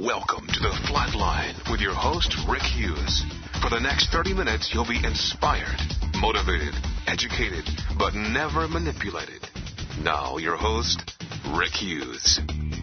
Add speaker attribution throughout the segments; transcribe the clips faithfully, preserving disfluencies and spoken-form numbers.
Speaker 1: Welcome to the Flatline with your host, Rick Hughes. For the next thirty minutes, you'll be inspired, motivated, educated, but never manipulated. Now, your host, Rick Hughes.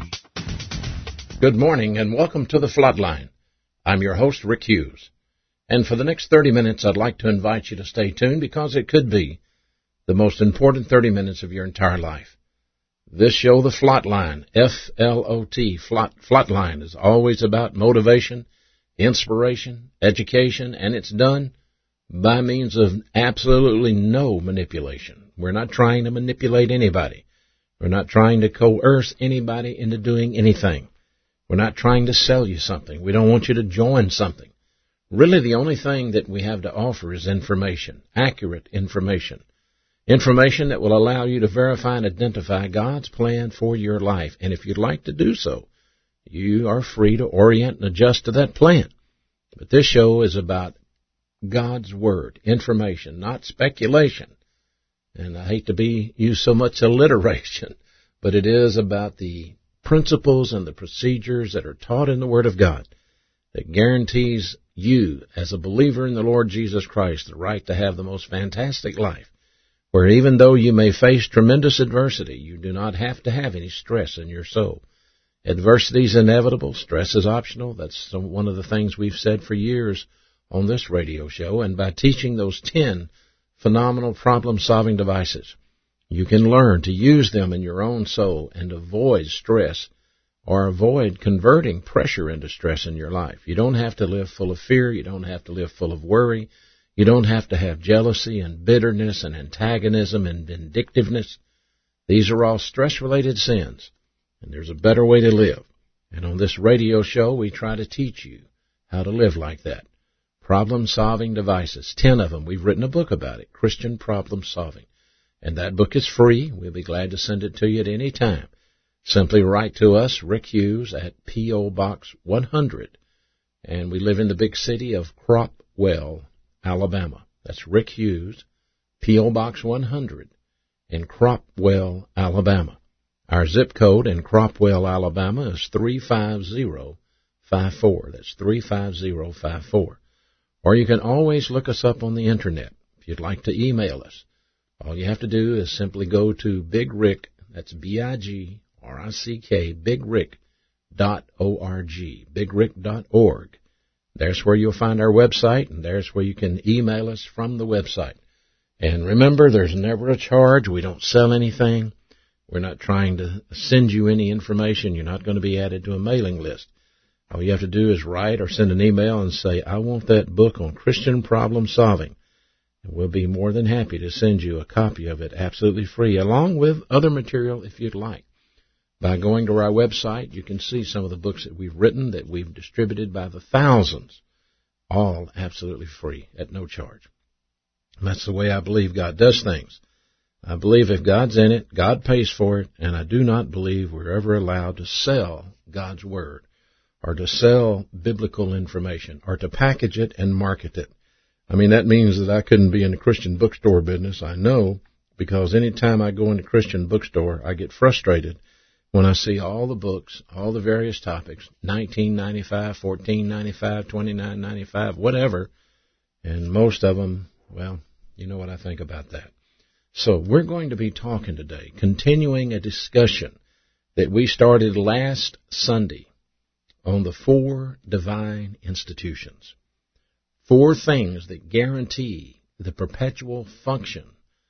Speaker 2: Good morning and welcome to the Flatline. I'm your host, Rick Hughes. And for the next thirty minutes, I'd like to invite you to stay tuned because it could be the most important thirty minutes of your entire life. This show, The Flatline, F L O T, Flat, Flatline, is always about motivation, inspiration, education, and it's done by means of absolutely no manipulation. We're not trying to manipulate anybody. We're not trying to coerce anybody into doing anything. We're not trying to sell you something. We don't want you to join something. Really, the only thing that we have to offer is information, accurate information. Information that will allow you to verify and identify God's plan for your life. And if you'd like to do so, you are free to orient and adjust to that plan. But this show is about God's Word, information, not speculation. And I hate to be use so much alliteration, but it is about the principles and the procedures that are taught in the Word of God that guarantees you, as a believer in the Lord Jesus Christ, the right to have the most fantastic life, where even though you may face tremendous adversity, you do not have to have any stress in your soul. Adversity is inevitable. Stress is optional. That's one of the things we've said for years on this radio show. And by teaching those ten phenomenal problem-solving devices, you can learn to use them in your own soul and avoid stress or avoid converting pressure into stress in your life. You don't have to live full of fear. You don't have to live full of worry. You don't have to have jealousy and bitterness and antagonism and vindictiveness. These are all stress-related sins, and there's a better way to live. And on this radio show, we try to teach you how to live like that. Problem-solving devices, ten of them. We've written a book about it, Christian Problem Solving. And that book is free. We'll be glad to send it to you at any time. Simply write to us, Rick Hughes, at P O. Box one hundred. And we live in the big city of Cropwell, Alabama. That's Rick Hughes, P O. Box one hundred, in Cropwell, Alabama. Our zip code in Cropwell, Alabama is three five zero five four. That's three five zero five four. Or you can always look us up on the Internet. If you'd like to email us, all you have to do is simply go to Big Rick, that's B I G R I C K, bigrick dot org, bigrick dot org. There's where you'll find our website, and there's where you can email us from the website. And remember, there's never a charge. We don't sell anything. We're not trying to send you any information. You're not going to be added to a mailing list. All you have to do is write or send an email and say, I want that book on Christian problem solving. And we'll be more than happy to send you a copy of it absolutely free, along with other material if you'd like. By going to our website, you can see some of the books that we've written that we've distributed by the thousands, all absolutely free at no charge. And that's the way I believe God does things. I believe if God's in it, God pays for it, and I do not believe we're ever allowed to sell God's Word or to sell biblical information or to package it and market it. I mean, that means that I couldn't be in the Christian bookstore business, I know, because any time I go into a Christian bookstore, I get frustrated when I see all the books, all the various topics, nineteen ninety-five, fourteen ninety-five, twenty-nine ninety-five, whatever, and most of them, well, you know what I think about that. So we're going to be talking today, continuing a discussion that we started last Sunday on the four divine institutions. Four things that guarantee the perpetual function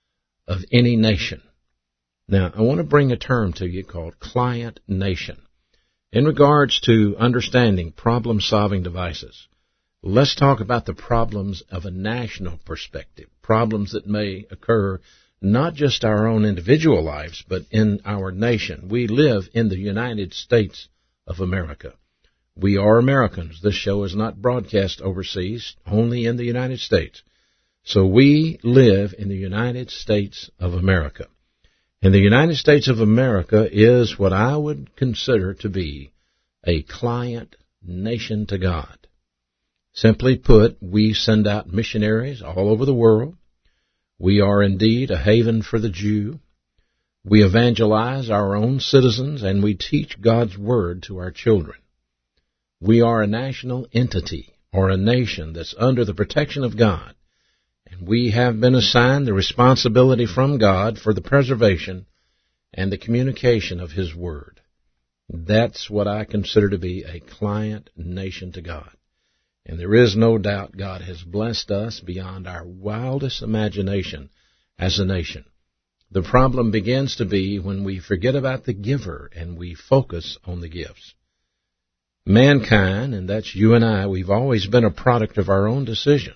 Speaker 2: of any nation. Now, I want to bring a term to you called client nation. In regards to understanding problem-solving devices, let's talk about the problems of a national perspective, problems that may occur not just our own individual lives, but in our nation. We live in the United States of America. We are Americans. This show is not broadcast overseas, only in the United States. So we live in the United States of America. And the United States of America is what I would consider to be a client nation to God. Simply put, we send out missionaries all over the world. We are indeed a haven for the Jew. We evangelize our own citizens, and we teach God's Word to our children. We are a national entity, or a nation that's under the protection of God, and we have been assigned the responsibility from God for the preservation and the communication of His Word. That's what I consider to be a client nation to God. And there is no doubt God has blessed us beyond our wildest imagination as a nation. The problem begins to be when we forget about the giver and we focus on the gifts. Mankind, and that's you and I, we've always been a product of our own decisions.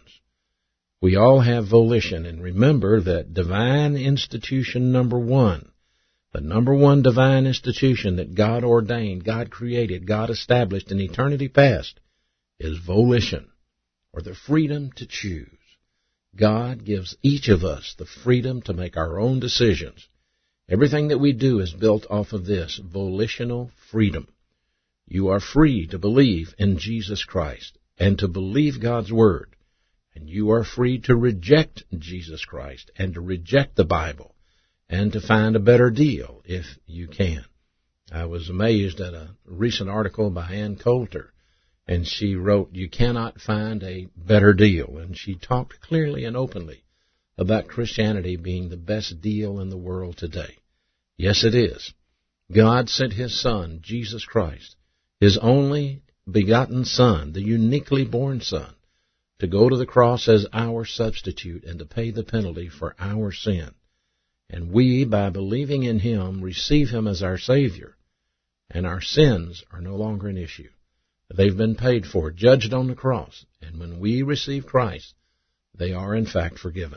Speaker 2: We all have volition, and remember that divine institution number one, the number one divine institution that God ordained, God created, God established in eternity past, is volition, or the freedom to choose. God gives each of us the freedom to make our own decisions. Everything that we do is built off of this, volitional freedom. You are free to believe in Jesus Christ and to believe God's Word. And you are free to reject Jesus Christ and to reject the Bible and to find a better deal if you can. I was amazed at a recent article by Ann Coulter, and she wrote, "You cannot find a better deal." And she talked clearly and openly about Christianity being the best deal in the world today. Yes, it is. God sent His Son, Jesus Christ, His only begotten Son, the uniquely born Son, to go to the cross as our substitute and to pay the penalty for our sin. And we, by believing in Him, receive Him as our Savior, and our sins are no longer an issue. They've been paid for, judged on the cross, and when we receive Christ, they are in fact forgiven.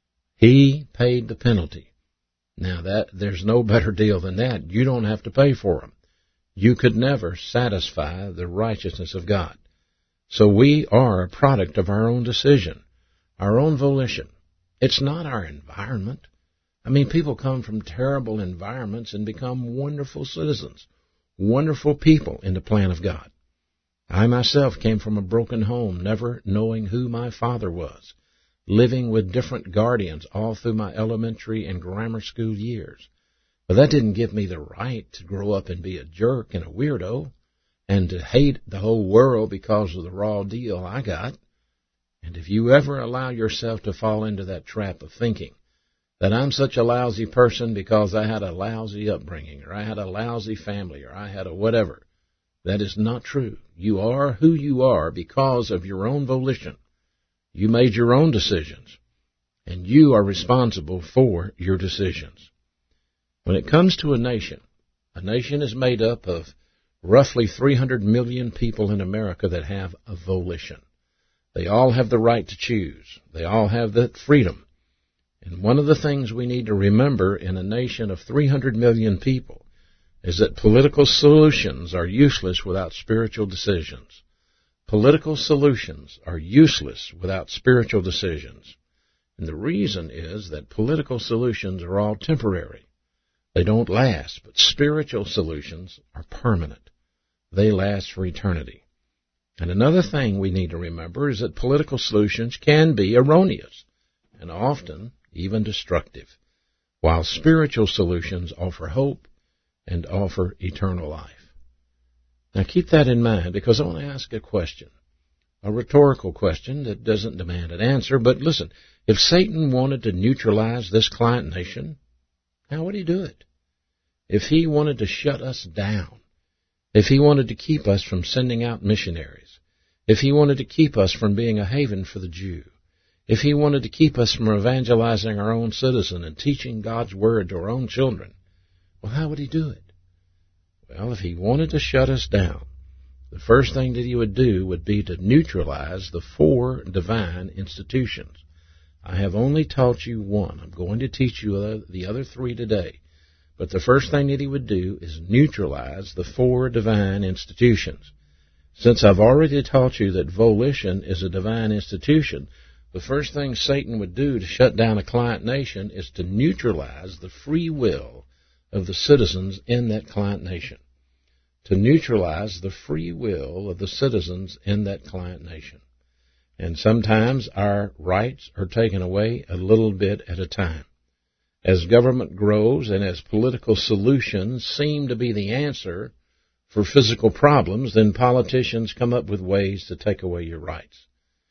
Speaker 2: He paid the penalty. Now, that there's no better deal than that. You don't have to pay for them. You could never satisfy the righteousness of God. So we are a product of our own decision, our own volition. It's not our environment. I mean, people come from terrible environments and become wonderful citizens, wonderful people in the plan of God. I myself came from a broken home, never knowing who my father was, living with different guardians all through my elementary and grammar school years. But that didn't give me the right to grow up and be a jerk and a weirdo and to hate the whole world because of the raw deal I got. And if you ever allow yourself to fall into that trap of thinking that I'm such a lousy person because I had a lousy upbringing, or I had a lousy family, or I had a whatever, that is not true. You are who you are because of your own volition. You made your own decisions, and you are responsible for your decisions. When it comes to a nation, a nation is made up of roughly three hundred million people in America that have a volition. They all have the right to choose. They all have that freedom. And one of the things we need to remember in a nation of three hundred million people is that political solutions are useless without spiritual decisions. Political solutions are useless without spiritual decisions. And the reason is that political solutions are all temporary. They don't last, but spiritual solutions are permanent. They last for eternity. And another thing we need to remember is that political solutions can be erroneous and often even destructive, while spiritual solutions offer hope and offer eternal life. Now keep that in mind, because I want to ask a question, a rhetorical question that doesn't demand an answer. But listen, if Satan wanted to neutralize this client nation, how would he do it? If he wanted to shut us down, if he wanted to keep us from sending out missionaries, if he wanted to keep us from being a haven for the Jew, if he wanted to keep us from evangelizing our own citizen and teaching God's Word to our own children, well, how would he do it? Well, if he wanted to shut us down, the first thing that he would do would be to neutralize the four divine institutions. I have only taught you one. I'm going to teach you the other three today. But the first thing that he would do is neutralize the four divine institutions. Since I've already taught you that volition is a divine institution, the first thing Satan would do to shut down a client nation is to neutralize the free will of the citizens in that client nation. To neutralize the free will of the citizens in that client nation. And sometimes our rights are taken away a little bit at a time. As government grows and as political solutions seem to be the answer, for physical problems, then politicians come up with ways to take away your rights.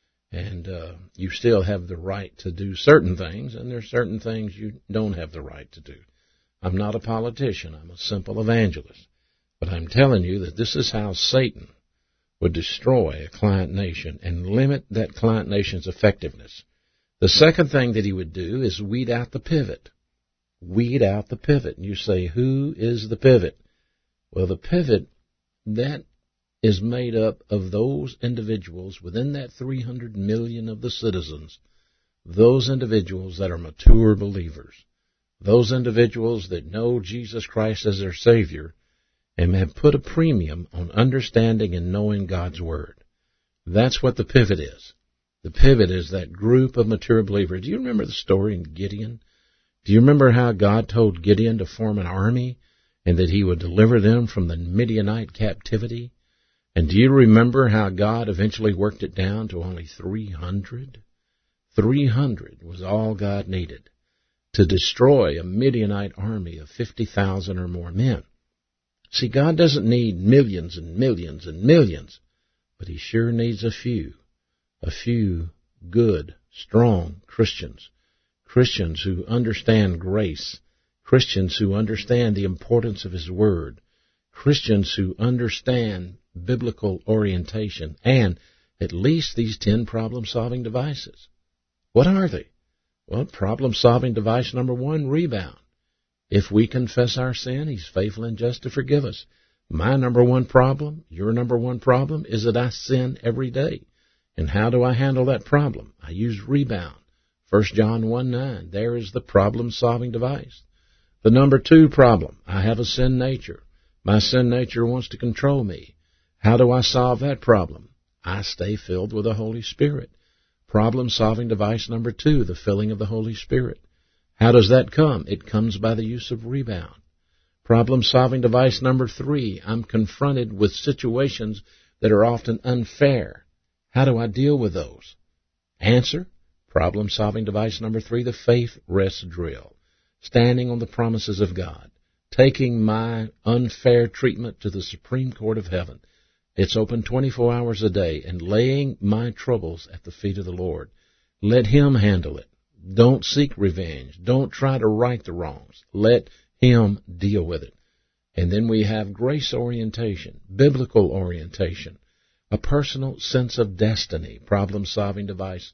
Speaker 2: And uh, you still have the right to do certain things, and there's certain things you don't have the right to do. I'm not a politician. I'm a simple evangelist. But I'm telling you that this is how Satan would destroy a client nation and limit that client nation's effectiveness. The second thing that he would do is weed out the pivot. Weed out the pivot. And you say, who is the pivot? Well, the pivot, that is made up of those individuals within that three hundred million of the citizens, those individuals that are mature believers, those individuals that know Jesus Christ as their Savior and have put a premium on understanding and knowing God's Word. That's what the pivot is. The pivot is that group of mature believers. Do you remember the story in Gideon? Do you remember how God told Gideon to form an army and that he would deliver them from the Midianite captivity? And do you remember how God eventually worked it down to only three hundred? three hundred was all God needed to destroy a Midianite army of fifty thousand or more men. See, God doesn't need millions and millions and millions, but he sure needs a few. A few good, strong Christians, Christians who understand grace, Christians who understand the importance of his word, Christians who understand biblical orientation, and at least these ten problem-solving devices. What are they? Well, problem-solving device number one, rebound. If we confess our sin, he's faithful and just to forgive us. My number one problem, your number one problem, is that I sin every day. And how do I handle that problem? I use rebound. First John one nine, there is the problem-solving device. The number two problem, I have a sin nature. My sin nature wants to control me. How do I solve that problem? I stay filled with the Holy Spirit. Problem-solving device number two, the filling of the Holy Spirit. How does that come? It comes by the use of rebound. Problem-solving device number three, I'm confronted with situations that are often unfair. How do I deal with those? Answer, problem-solving device number three, the faith rest drill. Standing on the promises of God. Taking my unfair treatment to the Supreme Court of Heaven. It's open twenty-four hours a day, and laying my troubles at the feet of the Lord. Let him handle it. Don't seek revenge. Don't try to right the wrongs. Let him deal with it. And then we have grace orientation, biblical orientation, a personal sense of destiny, problem-solving device,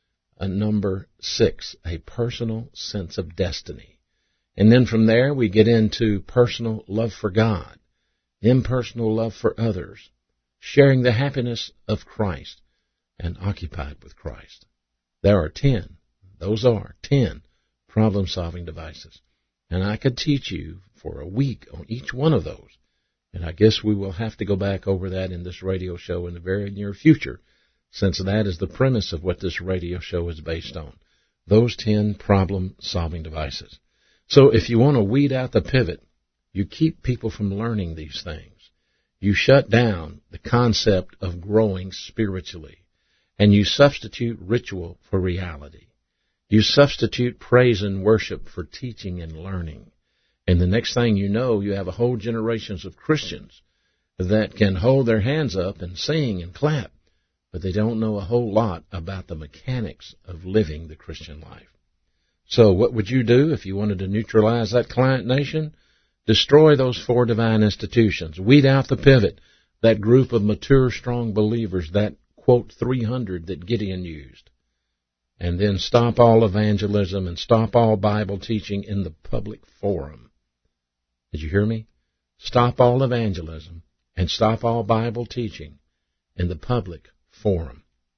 Speaker 2: a number six, a personal sense of destiny. And then from there we get into personal love for God, impersonal love for others, sharing the happiness of Christ, and occupied with Christ. There are ten. Those are ten problem-solving devices. And I could teach you for a week on each one of those. And I guess we will have to go back over that in this radio show in the very near future, since that is the premise of what this radio show is based on. Those ten problem-solving devices. So if you want to weed out the pivot, you keep people from learning these things. You shut down the concept of growing spiritually, and you substitute ritual for reality. You substitute praise and worship for teaching and learning. And the next thing you know, you have a whole generations of Christians that can hold their hands up and sing and clap, but they don't know a whole lot about the mechanics of living the Christian life. So what would you do if you wanted to neutralize that client nation? Destroy those four divine institutions. Weed out the pivot, that group of mature, strong believers, that, quote, three hundred that Gideon used. And then stop all evangelism and stop all Bible teaching in the public forum. Did you hear me? Stop all evangelism and stop all Bible teaching in the public forum.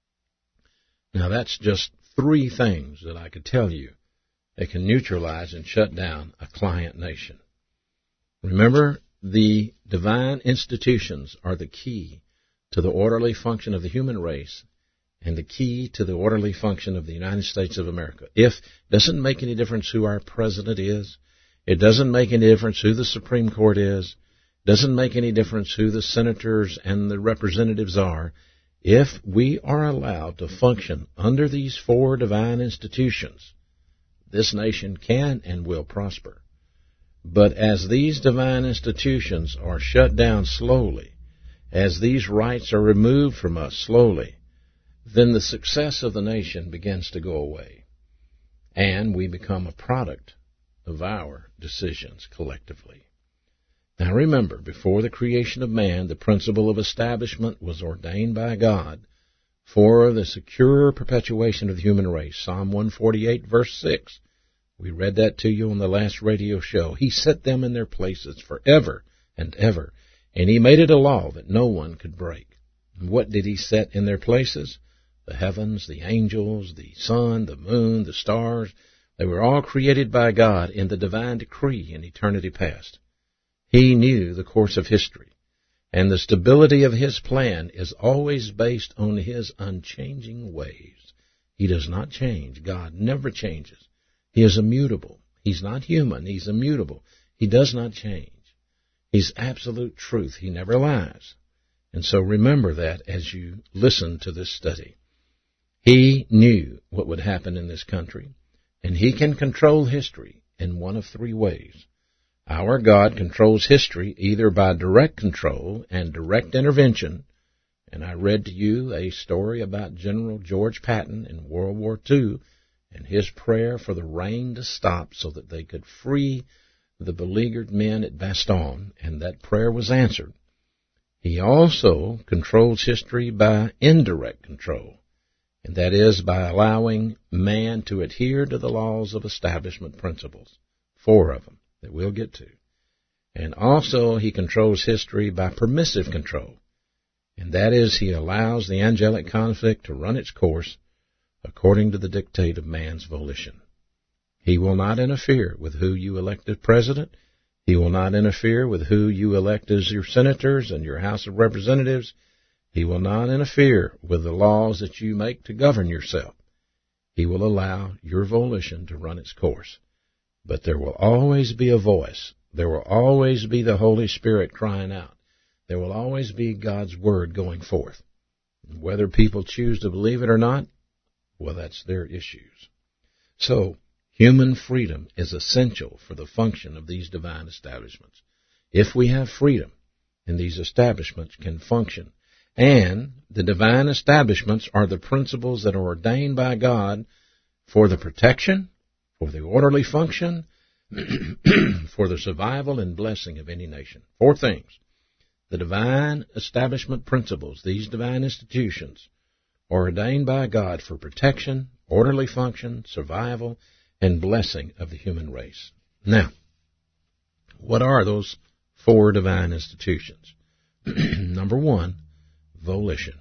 Speaker 2: Now that's just three things that I could tell you that can neutralize and shut down a client nation. Remember, the divine institutions are the key to the orderly function of the human race and the key to the orderly function of the United States of America. If it doesn't make any difference who our president is, it doesn't make any difference who the Supreme Court is, it doesn't make any difference who the senators and the representatives are, if we are allowed to function under these four divine institutions, this nation can and will prosper. But as these divine institutions are shut down slowly, as these rights are removed from us slowly, then the success of the nation begins to go away, and we become a product of our decisions collectively. Now remember, before the creation of man, the principle of establishment was ordained by God for the secure perpetuation of the human race. Psalm one forty-eight, verse six. We read that to you on the last radio show. He set them in their places forever and ever, and he made it a law that no one could break. And what did he set in their places? The heavens, the angels, the sun, the moon, the stars. They were all created by God in the divine decree in eternity past. He knew the course of history, and the stability of his plan is always based on his unchanging ways. He does not change. God never changes. He is immutable. He's not human. He's immutable. He does not change. He's absolute truth. He never lies. And so remember that as you listen to this study. He knew what would happen in this country, and he can control history in one of three ways. Our God controls history either by direct control and direct intervention, and I read to you a story about General George Patton in World War Two, and his prayer for the rain to stop so that they could free the beleaguered men at Bastogne, and that prayer was answered. He also controls history by indirect control, and that is by allowing man to adhere to the laws of establishment principles, four of them that we'll get to. And also he controls history by permissive control, and that is he allows the angelic conflict to run its course according to the dictate of man's volition. He will not interfere with who you elect as president. He will not interfere with who you elect as your senators and your House of Representatives. He will not interfere with the laws that you make to govern yourself. He will allow your volition to run its course. But there will always be a voice. There will always be the Holy Spirit crying out. There will always be God's Word going forth. Whether people choose to believe it or not, well, that's their issues. So, human freedom is essential for the function of these divine establishments. If we have freedom, then these establishments can function. And the divine establishments are the principles that are ordained by God for the protection, for the orderly function, for the survival and blessing of any nation. Four things. The divine establishment principles, these divine institutions, are ordained by God for protection, orderly function, survival, and blessing of the human race. Now, what are those four divine institutions? Number one, volition.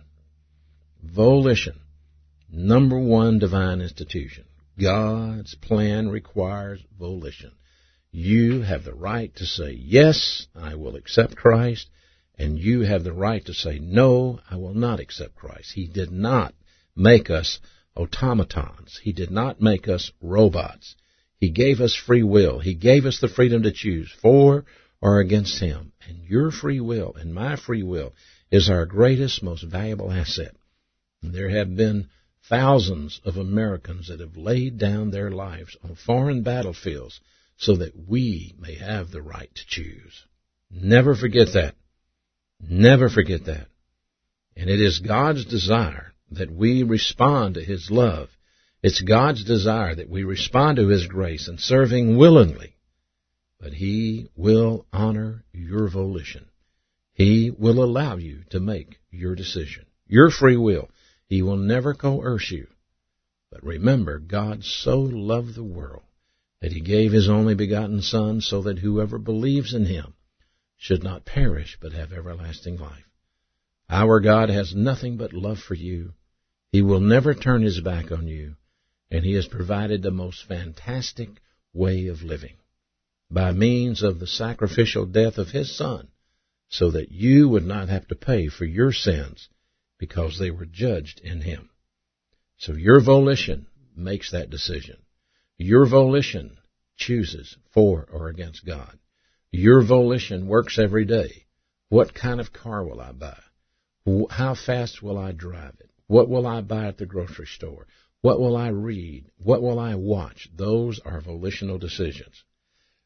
Speaker 2: Volition. Number one divine institution. God's plan requires volition. You have the right to say, yes, I will accept Christ, and you have the right to say, no, I will not accept Christ. He did not make us automatons. He did not make us robots. He gave us free will. He gave us the freedom to choose for or against him. And your free will and my free will is our greatest, most valuable asset. And there have been thousands of Americans that have laid down their lives on foreign battlefields so that we may have the right to choose. Never forget that. Never forget that. And it is God's desire that we respond to his love. It's God's desire that we respond to his grace and serving willingly. But he will honor your volition. He will allow you to make your decision, your free will. He will never coerce you. But remember, God so loved the world that he gave his only begotten Son so that whoever believes in him should not perish but have everlasting life. Our God has nothing but love for you. He will never turn his back on you, and he has provided the most fantastic way of living by means of the sacrificial death of his Son, so that you would not have to pay for your sins because they were judged in him. So your volition makes that decision. Your volition chooses for or against God. Your volition works every day. What kind of car will I buy? How fast will I drive it? What will I buy at the grocery store? What will I read? What will I watch? Those are volitional decisions.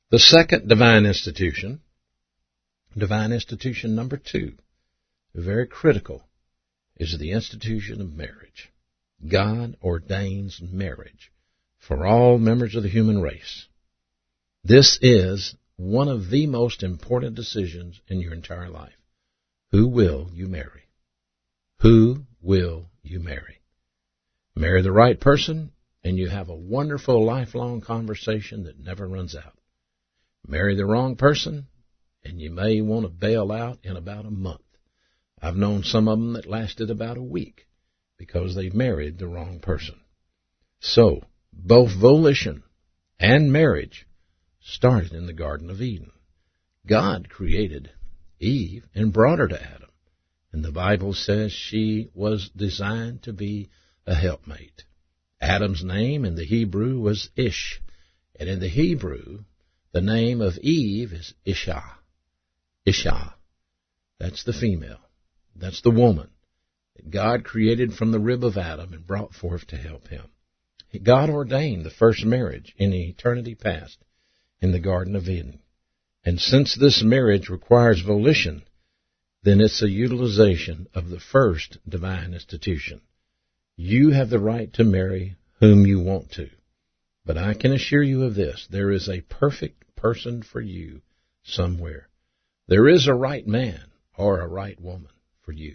Speaker 2: The second divine institution, divine institution number two, very critical, is the institution of marriage. God ordains marriage for all members of the human race. This is one of the most important decisions in your entire life. Who will you marry? Who will you marry? Marry the right person, and you have a wonderful lifelong conversation that never runs out. Marry the wrong person, and you may want to bail out in about a month. I've known some of them that lasted about a week because they married the wrong person. So, both volition and marriage started in the Garden of Eden. God created Eve and brought her to Adam. And the Bible says she was designed to be a helpmate. Adam's name in the Hebrew was Ish. And in the Hebrew, the name of Eve is Isha. Isha. That's the female. That's the woman that God created from the rib of Adam and brought forth to help him. God ordained the first marriage in eternity past in the Garden of Eden. And since this marriage requires volition, then it's a utilization of the first divine institution. You have the right to marry whom you want to. But I can assure you of this, there is a perfect person for you somewhere. There is a right man or a right woman for you.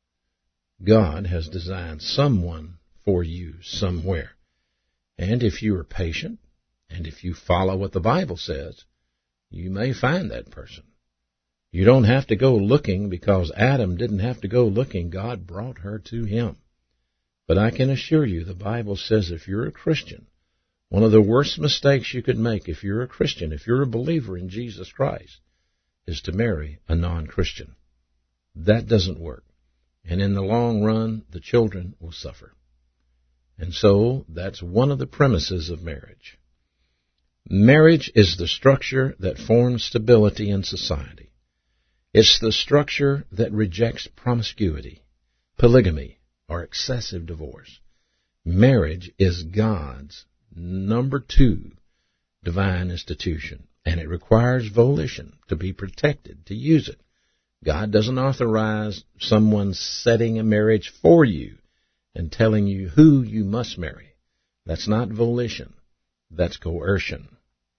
Speaker 2: God has designed someone for you somewhere. And if you are patient, and if you follow what the Bible says, you may find that person. You don't have to go looking because Adam didn't have to go looking. God brought her to him. But I can assure you the Bible says if you're a Christian, one of the worst mistakes you could make if you're a Christian, if you're a believer in Jesus Christ, is to marry a non-Christian. That doesn't work. And in the long run, the children will suffer. And so that's one of the premises of marriage. Marriage is the structure that forms stability in society. It's the structure that rejects promiscuity, polygamy, or excessive divorce. Marriage is God's number two divine institution, and it requires volition to be protected, to use it. God doesn't authorize someone setting a marriage for you and telling you who you must marry. That's not volition. That's coercion.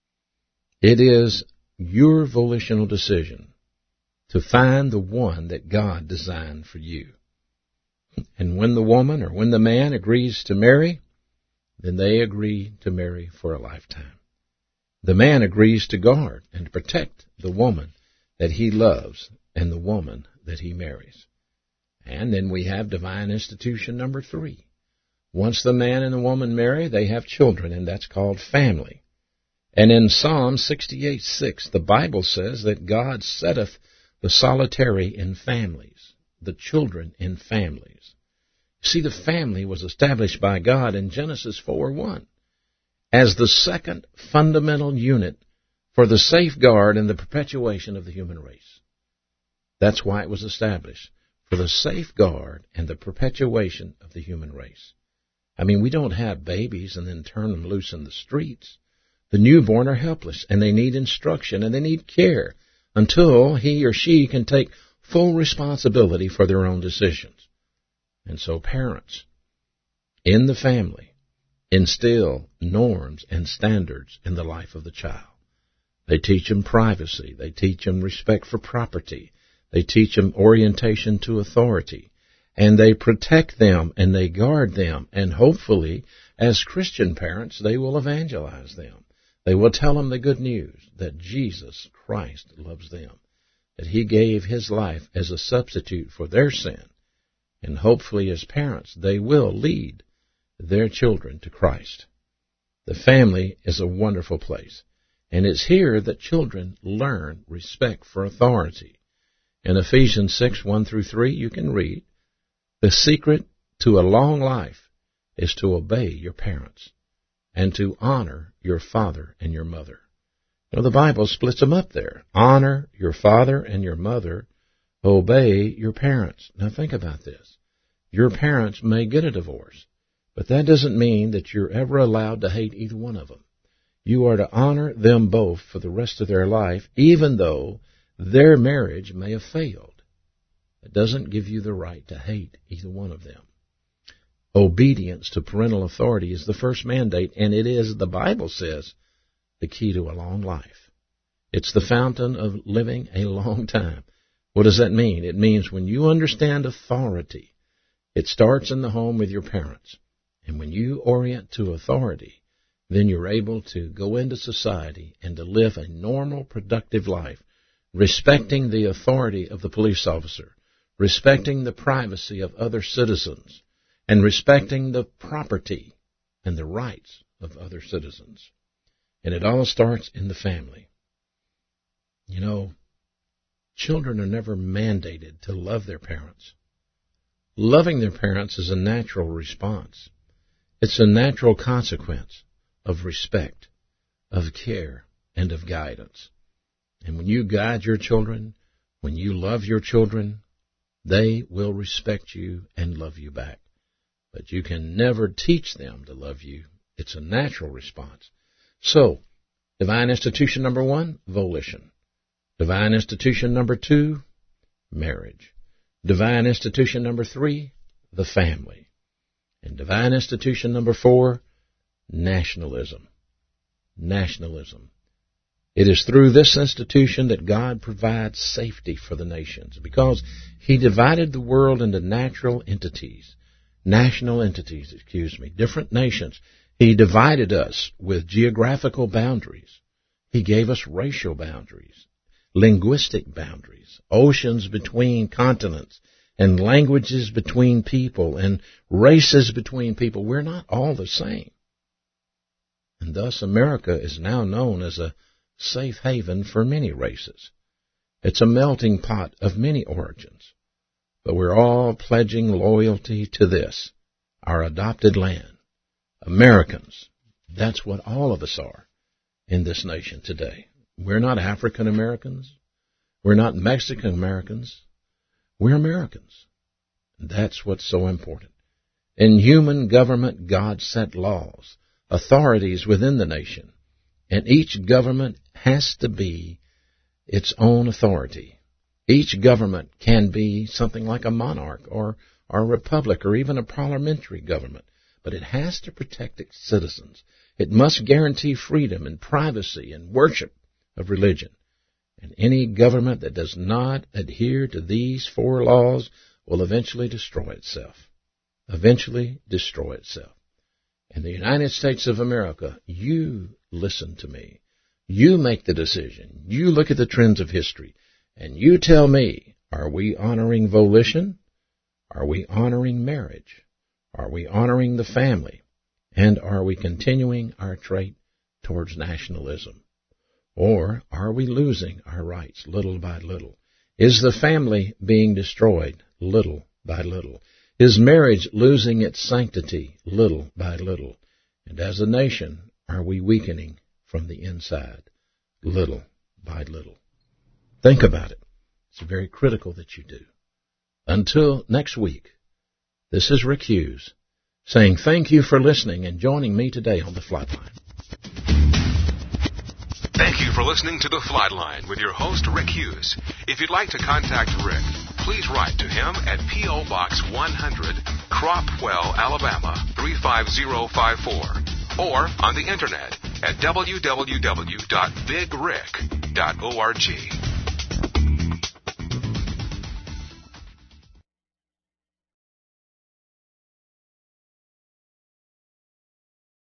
Speaker 2: It is your volitional decision to find the one that God designed for you. And when the woman or when the man agrees to marry, then they agree to marry for a lifetime. The man agrees to guard and to protect the woman that he loves and the woman that he marries. And then we have divine institution number three. Once the man and the woman marry, they have children, and that's called family. And in Psalm sixty-eight six, the Bible says that God setteth the solitary in families, the children in families. See, the family was established by God in Genesis four one as the second fundamental unit for the safeguard and the perpetuation of the human race. That's why it was established, for the safeguard and the perpetuation of the human race. I mean, we don't have babies and then turn them loose in the streets. The newborn are helpless, and they need instruction, and they need care until he or she can take full responsibility for their own decisions. And so parents in the family instill norms and standards in the life of the child. They teach them privacy. They teach them respect for property. They teach them orientation to authority. And they protect them and they guard them. And hopefully, as Christian parents, they will evangelize them. They will tell them the good news that Jesus Christ loves them, that he gave his life as a substitute for their sin. And hopefully, as parents, they will lead their children to Christ. The family is a wonderful place. And it's here that children learn respect for authority. In Ephesians six, one through three, you can read, the secret to a long life is to obey your parents and to honor your father and your mother. You know, the Bible splits them up there. Honor your father and your mother. Obey your parents. Now think about this. Your parents may get a divorce, but that doesn't mean that you're ever allowed to hate either one of them. You are to honor them both for the rest of their life, even though their marriage may have failed. It doesn't give you the right to hate either one of them. Obedience to parental authority is the first mandate, and it is, the Bible says, the key to a long life. It's the fountain of living a long time. What does that mean? It means when you understand authority, it starts in the home with your parents. And when you orient to authority, then you're able to go into society and to live a normal, productive life, respecting the authority of the police officer, respecting the privacy of other citizens, and respecting the property and the rights of other citizens. And it all starts in the family. You know, children are never mandated to love their parents. Loving their parents is a natural response. It's a natural consequence of respect, of care, and of guidance. And when you guide your children, when you love your children, they will respect you and love you back. But you can never teach them to love you. It's a natural response. So, divine institution number one, volition. Divine institution number two, marriage. Divine institution number three, the family. And divine institution number four, nationalism. Nationalism. It is through this institution that God provides safety for the nations, because He divided the world into natural entities, national entities, excuse me, different nations. He divided us with geographical boundaries. He gave us racial boundaries, linguistic boundaries, oceans between continents, and languages between people, and races between people. We're not all the same. And thus America is now known as a safe haven for many races. It's a melting pot of many origins. But we're all pledging loyalty to this, our adopted land. Americans, that's what all of us are in this nation today. We're not African Americans. We're not Mexican Americans. We're Americans. That's what's so important. In human government, God set laws, authorities within the nation, and each government has to be its own authority. Each government can be something like a monarch or, or a republic or even a parliamentary government, but it has to protect its citizens. It must guarantee freedom and privacy and worship of religion. And any government that does not adhere to these four laws will eventually destroy itself. Eventually destroy itself. In the United States of America, you listen to me. You make the decision. You look at the trends of history, and you tell me, are we honoring volition? Are we honoring marriage? Are we honoring the family? And are we continuing our trait towards nationalism? Or are we losing our rights little by little? Is the family being destroyed little by little? Is marriage losing its sanctity little by little? And as a nation, are we weakening from the inside little by little? Think about it. It's very critical that you do. Until next week, this is Rick Hughes saying thank you for listening and joining me today on The Flightline.
Speaker 1: Thank you for listening to The Flightline with your host, Rick Hughes. If you'd like to contact Rick, please write to him at P O. Box one hundred, Cropwell, Alabama, three five zero five four, or on the internet at w w w dot big rick dot org.